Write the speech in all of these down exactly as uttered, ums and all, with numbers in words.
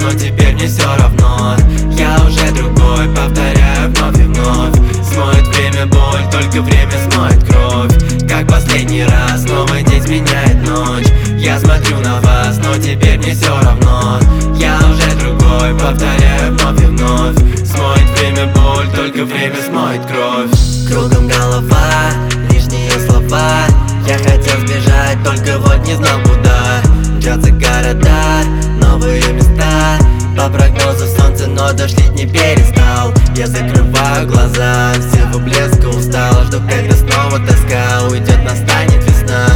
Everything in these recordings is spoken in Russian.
но теперь мне все равно. Я уже другой, повторяю вновь и вновь. Смоет время боль, только время смоет кровь. Как последний раз, новый день сменяет ночь. Я смотрю на вас, но теперь мне все равно. Я уже другой, повторяю вновь и вновь. Смоет время боль, только время смоет кровь. Кругом голова, лишние слова. Я хотел сбежать, только вот не знал куда. Мчатся города, новые места. По прогнозу солнце, но дождь лить не перестал. Я закрываю глаза, всего блеска устал. Жду, когда снова тоска уйдет, настанет весна.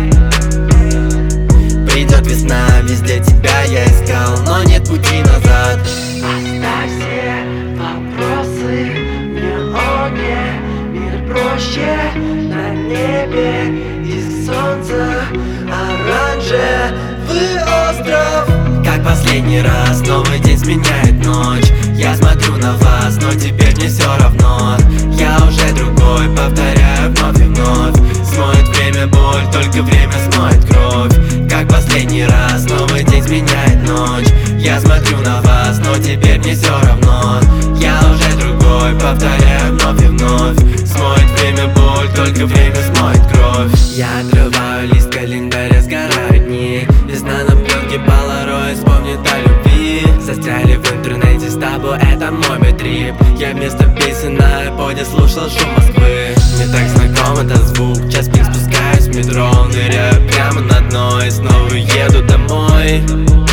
Придет весна, везде тебя я искал, но нет пути назад. Оставь все вопросы, в неоне мир проще. На небе из солнца оранжевый остров. Как последний раз, новый день сменяет ночь. Я смотрю на вас, но теперь мне все равно. Я уже другой, повторяю вновь и вновь. Смоет время боль, только время смоет кровь. Как последний раз, новый день сменяет ночь. Я смотрю на вас, но теперь мне все равно. Я уже другой, повторяю вновь и вновь. Смоет время боль, только время смоет кровь. Я отрываю лист календаря, сгорают дни. Весна на пленке полароид, вспомнит о любви. Застряли в интернете с тобой, это мой битрип. Я вместо песен на айподе слушал шум Москвы. Мне так знаком этот звук, час пик спускаюсь в метро. Ныряю прямо на дно и снова еду домой.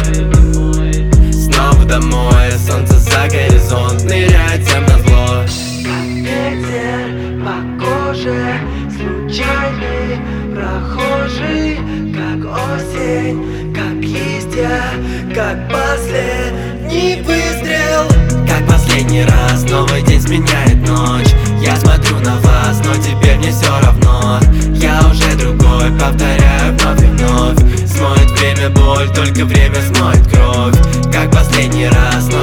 Снова домой, солнце за горизонт ныряет всем назло. Как ветер по коже, случайный прохожий. Как осень, как листья, как последний выстрел. Как последний раз, новый день сменяет ночь. Я смотрю на вас, но теперь мне все равно. Я уже другой, повторяю вновь и вновь. Смоет время боль, только время смоет кровь. Как последний раз,